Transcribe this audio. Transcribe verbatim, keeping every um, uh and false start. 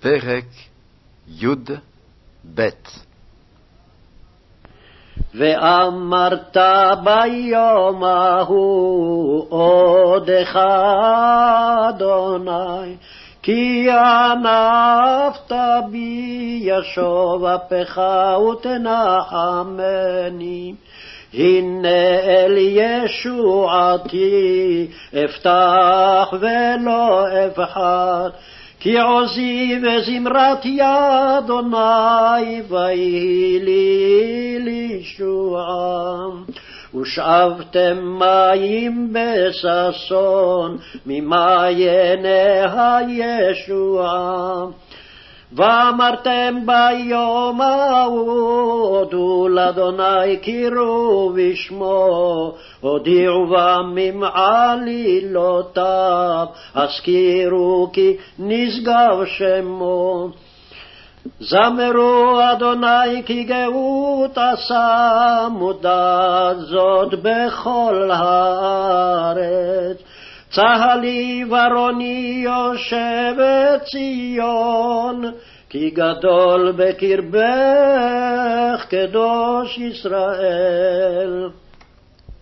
פרק י' ב'. ואמרת ביום ההוא עודך אדוני, כי ענפת בי ישוב אפך ותנחמני. הנה אל ישועתי אפתח ולא אפחד, כי עוזי וזמרתי אדוני ויהי לי לישועה. ושאבתם מים בששון ממעייני הישועה. ואמרתם ביום ההוא הודו לאדוני קראו בשמו, הודיעו בם עלילותיו, הזכירו כי נשגב שמו. זמרו אדוני כי גאות עשה, מודעת זאת בכל הארץ. צהלי ורוני יושבת ציון, כי גדול בקרבך קדוש ישראל.